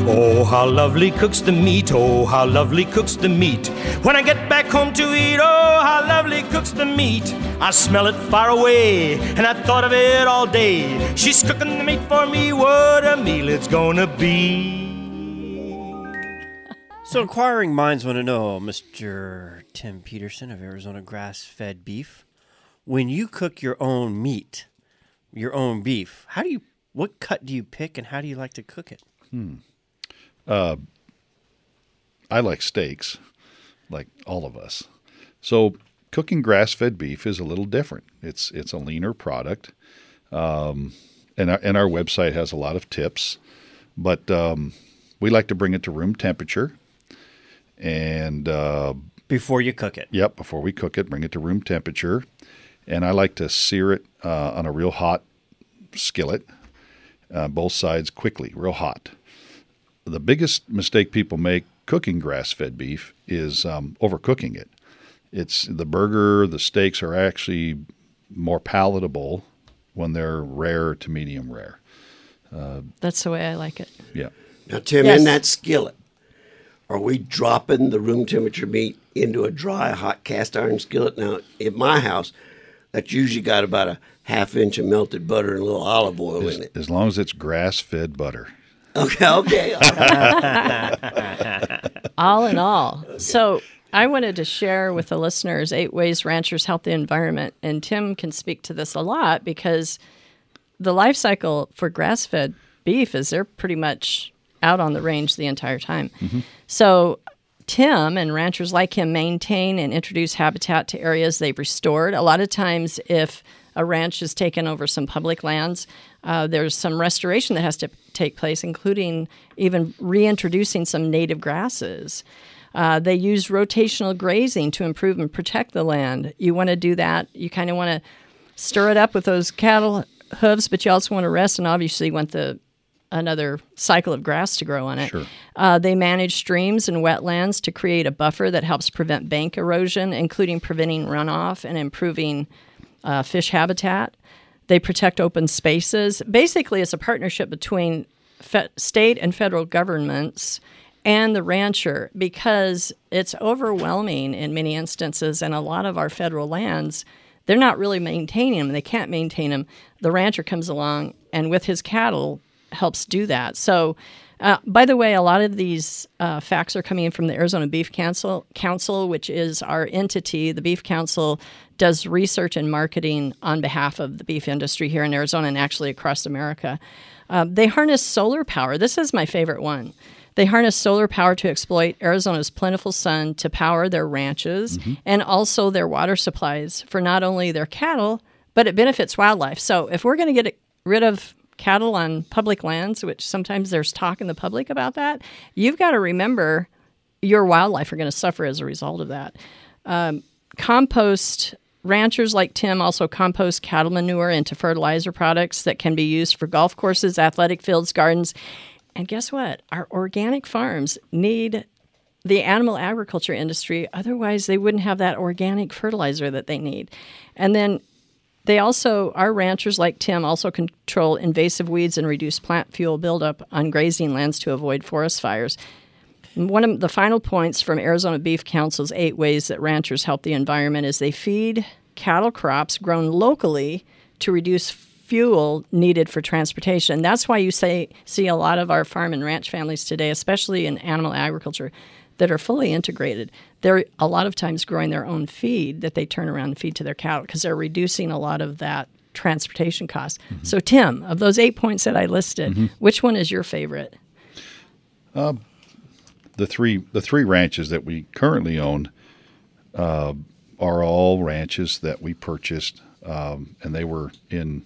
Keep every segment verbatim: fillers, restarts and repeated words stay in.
Oh, how lovely cooks the meat, oh, how lovely cooks the meat. When I get back home to eat, oh, how lovely cooks the meat. I smell it far away, and I thought of it all day. She's cooking the meat for me, what a meal it's gonna be. So inquiring minds want to know, Mister Tim Peterson of Arizona Grass-Fed Beef, when you cook your own meat, your own beef, how do you, what cut do you pick, and how do you like to cook it? Hmm. Uh, I like steaks, like all of us. So cooking grass-fed beef is a little different. It's it's a leaner product, um, and our, and our website has a lot of tips. But um, we like to bring it to room temperature, and uh, before you cook it. Yep, before we cook it, bring it to room temperature, and I like to sear it uh, on a real hot skillet, uh, both sides quickly, real hot. The biggest mistake people make cooking grass-fed beef is um, overcooking it. It's the burger, the steaks are actually more palatable when they're rare to medium rare. Uh, That's the way I like it. Yeah. Now, Tim, Yes. in that skillet, are we dropping the room temperature meat into a dry, hot cast iron skillet? Now, in my house, that's usually got about a half inch of melted butter and a little olive oil as, in it. as long as it's grass-fed butter. Okay, okay. All in all. So I wanted to share with the listeners eight ways ranchers help the environment. And Tim can speak to this a lot because the life cycle for grass-fed beef is they're pretty much out on the range the entire time. Mm-hmm. So Tim and ranchers like him maintain and introduce habitat to areas they've restored. A lot of times if a ranch has taken over some public lands, uh, there's some restoration that has to take place, including even reintroducing some native grasses. Uh, they use rotational grazing to improve and protect the land. You want to do that. You kind of want to stir it up with those cattle hooves, but you also want to rest, and obviously you want the another cycle of grass to grow on it. Sure. Uh, they manage streams and wetlands to create a buffer that helps prevent bank erosion, including preventing runoff and improving uh, fish habitat. They protect open spaces. Basically, it's a partnership between fe- state and federal governments and the rancher, because it's overwhelming in many instances, and a lot of our federal lands, they're not really maintaining them. They can't maintain them. The rancher comes along and with his cattle helps do that. So, uh, by the way, a lot of these uh, facts are coming in from the Arizona Beef Council, Council, which is our entity. The Beef Council does research and marketing on behalf of the beef industry here in Arizona and actually across America. Uh, they harness solar power. This is my favorite one. They harness solar power to exploit Arizona's plentiful sun to power their ranches Mm-hmm. and also their water supplies for not only their cattle, but it benefits wildlife. So if we're going to get rid of cattle on public lands, which sometimes there's talk in the public about that, you've got to remember your wildlife are going to suffer as a result of that. Um, compost, ranchers like Tim also compost cattle manure into fertilizer products that can be used for golf courses, athletic fields, gardens. And guess what? Our organic farms need the animal agriculture industry. Otherwise, they wouldn't have that organic fertilizer that they need. And then they also, our ranchers like Tim also control invasive weeds and reduce plant fuel buildup on grazing lands to avoid forest fires. And one of the final points from Arizona Beef Council's eight ways that ranchers help the environment is they feed cattle crops grown locally to reduce fuel needed for transportation. That's why you say see a lot of our farm and ranch families today, especially in animal agriculture, that are fully integrated. They're a lot of times growing their own feed that they turn around and feed to their cattle because they're reducing a lot of that transportation costs. Mm-hmm. So, Tim, of those eight points that I listed, mm-hmm. which one is your favorite? Uh, the three the three ranches that we currently own uh, are all ranches that we purchased, um, and they were in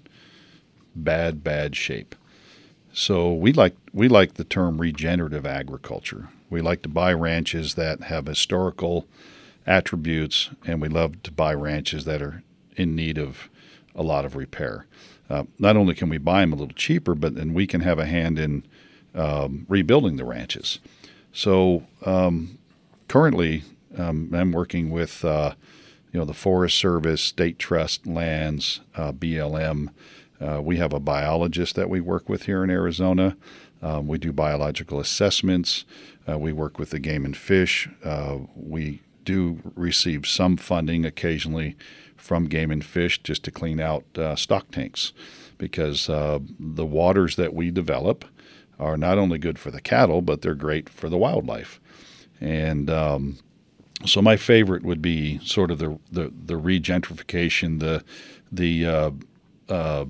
bad, bad shape. So we like we like the term regenerative agriculture. We like to buy ranches that have historical attributes, and we love to buy ranches that are in need of a lot of repair. Uh, not only can we buy them a little cheaper, but then we can have a hand in um, rebuilding the ranches. So um, currently, um, I'm working with uh, you know the Forest Service, State Trust Lands, uh, B L M. Uh, we have a biologist that we work with here in Arizona Um, we do biological assessments. Uh, we work with the Game and Fish. Uh, we do receive some funding occasionally from Game and Fish just to clean out uh, stock tanks, because uh, the waters that we develop are not only good for the cattle, but they're great for the wildlife. And um, so my favorite would be sort of the the, the regentrification, the the uh, uh,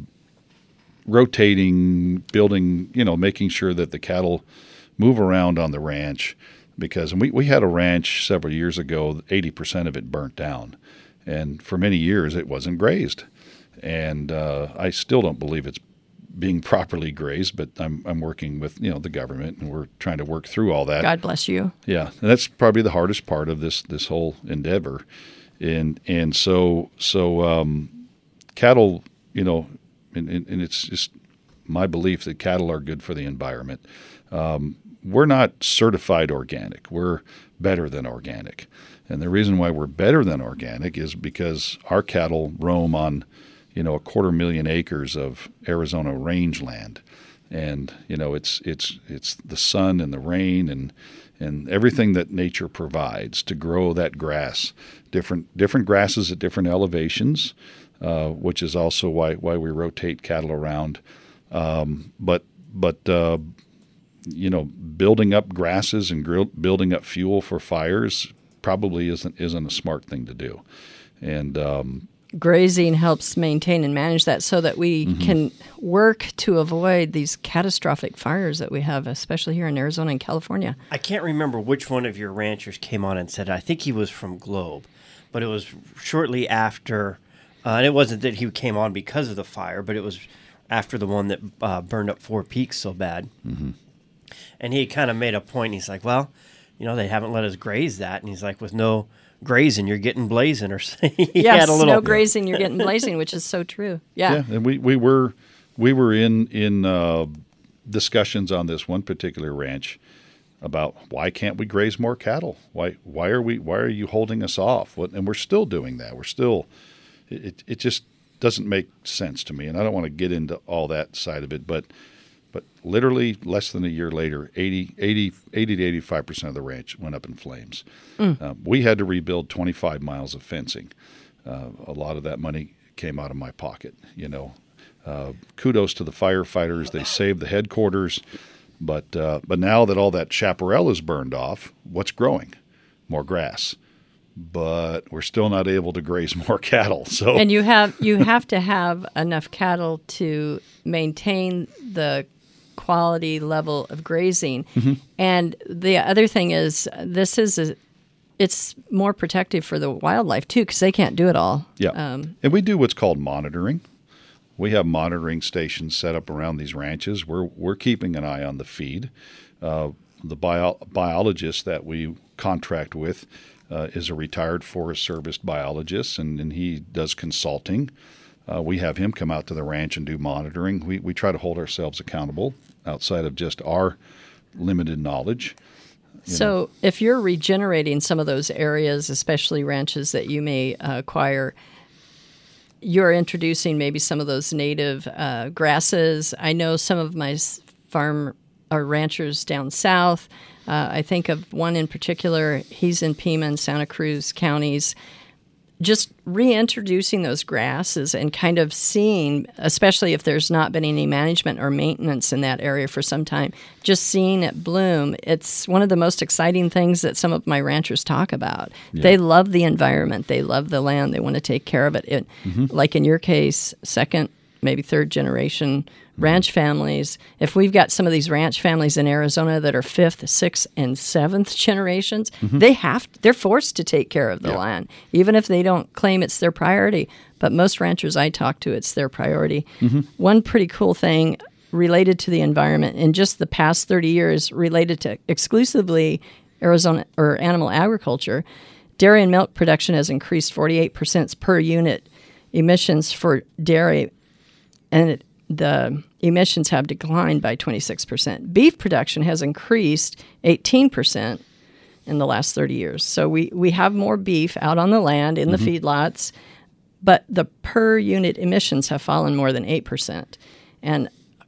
rotating, building, you know, making sure that the cattle move around on the ranch. Because we, we had a ranch several years ago, eighty percent of it burnt down. And for many years, it wasn't grazed. And uh, I still don't believe it's being properly grazed, but I'm I'm working with, you know, the government, and we're trying to work through all that. God bless you. Yeah, and that's probably the hardest part of this this whole endeavor. And and so so um, cattle, you know, and, and, and it's just my belief that cattle are good for the environment. Um, we're not certified organic. We're better than organic. And the reason why we're better than organic is because our cattle roam on, you know, a quarter million acres of Arizona rangeland. And, you know, it's it's it's the sun and the rain and and everything that nature provides to grow that grass. Different different grasses at different elevations, uh, which is also why why we rotate cattle around. Um, but but uh, you know, building up grasses and grill, building up fuel for fires probably isn't isn't a smart thing to do. And um, grazing helps maintain and manage that so that we mm-hmm. can work to avoid these catastrophic fires that we have, especially here in Arizona and California. I can't remember which one of your ranchers came on and said it. I think he was from Globe, but it was shortly after, uh, and it wasn't that he came on because of the fire, but it was after the one that uh, burned up Four Peaks so bad. Mm-hmm. And he kind of made a point. He's like, well, you know, they haven't let us graze that. And he's like, with no grazing, you're getting blazing. Or he yes, had a little no grazing, you're getting blazing, which is so true. Yeah. Yeah, and we, we were we were in in uh, discussions on this one particular ranch about why can't we graze more cattle? Why why are we why are you holding us off? What, and we're still doing that. We're still it it just doesn't make sense to me. And I don't want to get into all that side of it, but. But literally less than a year later, eighty, eighty, eighty to eighty-five percent of the ranch went up in flames. Mm. Uh, we had to rebuild twenty-five miles of fencing. Uh, a lot of that money came out of my pocket. You know, uh, kudos to the firefighters. They saved the headquarters. But uh, but now that all that chaparral is burned off, what's growing? More grass. But we're still not able to graze more cattle. So and you have you have to have enough cattle to maintain the quality level of grazing. Mm-hmm. And the other thing is, this is a, it's more protective for the wildlife too, because they can't do it all. Yeah, um, and we do what's called monitoring. We have monitoring stations set up around these ranches. We're we're keeping an eye on the feed. Uh, the bio, biologist that we contract with uh, is a retired Forest Service biologist, and, and he does consulting. Uh, we have him come out to the ranch and do monitoring. We we try to hold ourselves accountable outside of just our limited knowledge. So know. If you're regenerating some of those areas, especially ranches that you may uh, acquire, you're introducing maybe some of those native uh, grasses. I know some of my farm or ranchers down south. Uh, I think of one in particular. He's in Pima and Santa Cruz counties. Just reintroducing those grasses and kind of seeing, especially if there's not been any management or maintenance in that area for some time, just seeing it bloom. It's one of the most exciting things that some of my ranchers talk about. Yeah. They love the environment. They love the land. They want to take care of it. it mm-hmm. Like in your case, second, maybe third generation ranch families. If we've got some of these ranch families in Arizona that are fifth, sixth, and seventh generations, mm-hmm. they have they're forced to take care of the yeah. land, even if they don't claim it's their priority. But most ranchers I talk to, it's their priority. Mm-hmm. One pretty cool thing related to the environment in just the past thirty years, related to exclusively Arizona or animal agriculture, dairy and milk production has increased forty-eight percent per unit emissions for dairy, and it the emissions have declined by twenty-six percent. Beef production has increased eighteen percent in the last thirty years. So we, we have more beef out on the land in mm-hmm. the feedlots, but the per unit emissions have fallen more than eight percent. And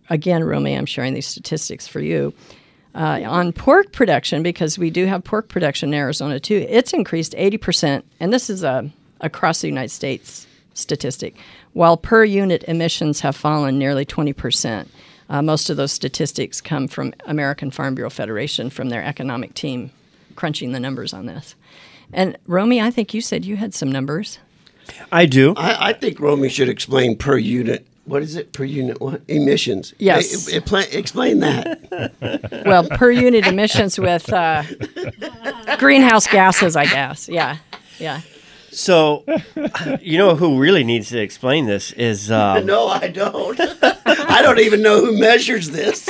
again, Romy, I'm sharing these statistics for you. Uh, on pork production, because we do have pork production in Arizona too, it's increased eighty percent, and this is a across the United States statistic, while per unit emissions have fallen nearly twenty percent. Uh, most of those statistics come from American Farm Bureau Federation, from their economic team crunching the numbers on this. And Romy, I think you said you had some numbers. I do. I, I think Romy should explain per unit. What is it per unit? What emissions? Yes. E- e- explain that. Well, per unit emissions with uh, greenhouse gases, I guess. Yeah, yeah. So, you know who really needs to explain this is um, No, I don't. I don't even know who measures this.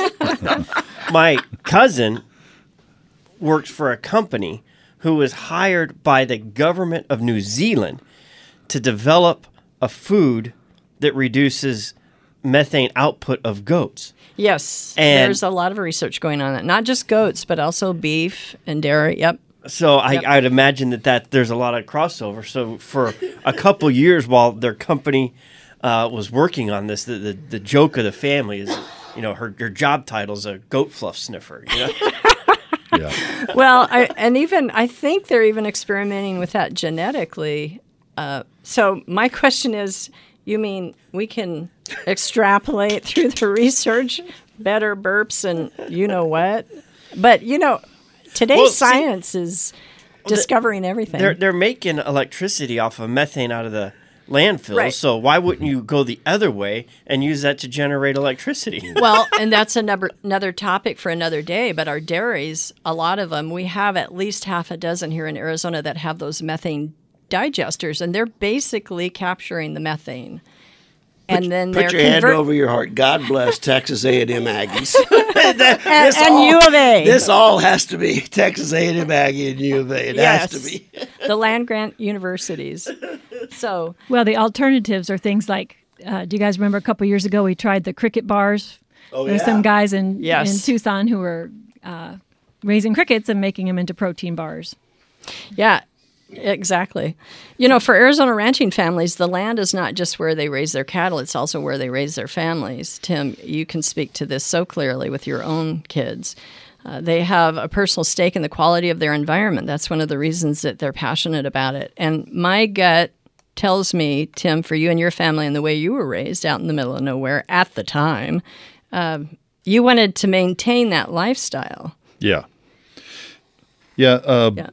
my cousin works for a company who was hired by the government of New Zealand to develop a food that reduces methane output of goats. Yes, And- there's a lot of research going on that. Not just goats, but also beef and dairy. Yep. So I, Yep. I'd imagine that, that there's a lot of crossover. So for a couple years while their company uh, was working on this, the, the, the joke of the family is, you know, her, her job title is a goat fluff sniffer. You know? Yeah. Well, I, and even I think they're even experimenting with that genetically. Uh, so my question is, you mean we can extrapolate through the research better burps and you know what? But, you know, today's Well, see- science is discovering everything. They're they're making electricity off of methane out of the landfill. Right. So why wouldn't you go the other way and use that to generate electricity? Well, and that's another another topic for another day. But our dairies, a lot of them, we have at least half a dozen here in Arizona that have those methane digesters, and they're basically capturing the methane. And then Put they're your hand convert- over your heart. God bless Texas A and M Aggies. and, This and all- U of A. This all has to be Texas A and M Aggie and U of A. It yes, has to be. the land grant universities. So Well, the alternatives are things like, uh, do you guys remember a couple years ago we tried the cricket bars? Oh, There's yeah. some guys in, Yes. in Tucson who were uh, raising crickets and making them into protein bars. yeah, exactly. You know, for Arizona ranching families, the land is not just where they raise their cattle, it's also where they raise their families. Tim, you can speak to this so clearly with your own kids. Uh, they have a personal stake in the quality of their environment. That's one of the reasons that they're passionate about it. And my gut tells me, Tim, for you and your family and the way you were raised out in the middle of nowhere at the time, uh, you wanted to maintain that lifestyle. Yeah. Yeah. Uh, Yeah.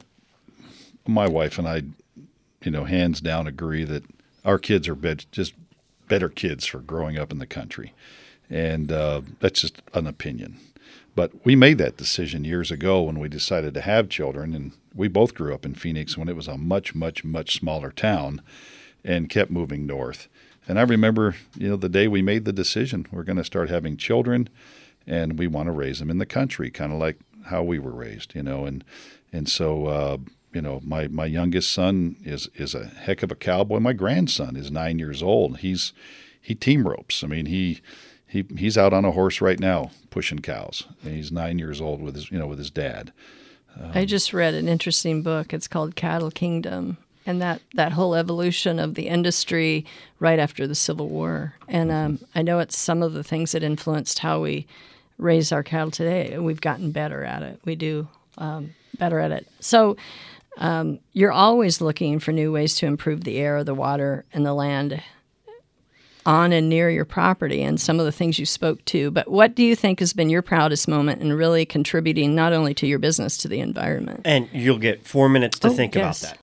My wife and I, you know, hands down agree that our kids are bet- just better kids for growing up in the country. And uh, that's just an opinion. But we made that decision years ago when we decided to have children. And we both grew up in Phoenix when it was a much, much, much smaller town and kept moving north. And I remember, you know, the day we made the decision, we're going to start having children and we want to raise them in the country, kind of like how we were raised, you know. And and so, uh, you know, my, my youngest son is is a heck of a cowboy. My grandson is nine years old. He's he team ropes. I mean, he he he's out on a horse right now pushing cows. And he's nine years old with his you know with his dad. I just read an interesting book. It's called Cattle Kingdom, and that, that whole evolution of the industry right after the Civil War. And um, I know it's some of the things that influenced how we raise our cattle today. We've gotten better at it. We do um, better at it. So um, you're always looking for new ways to improve the air, the water, and the land on and near your property, and some of the things you spoke to. But what do you think has been your proudest moment in really contributing not only to your business, to the environment? And you'll get four minutes to Oh, think yes. about that.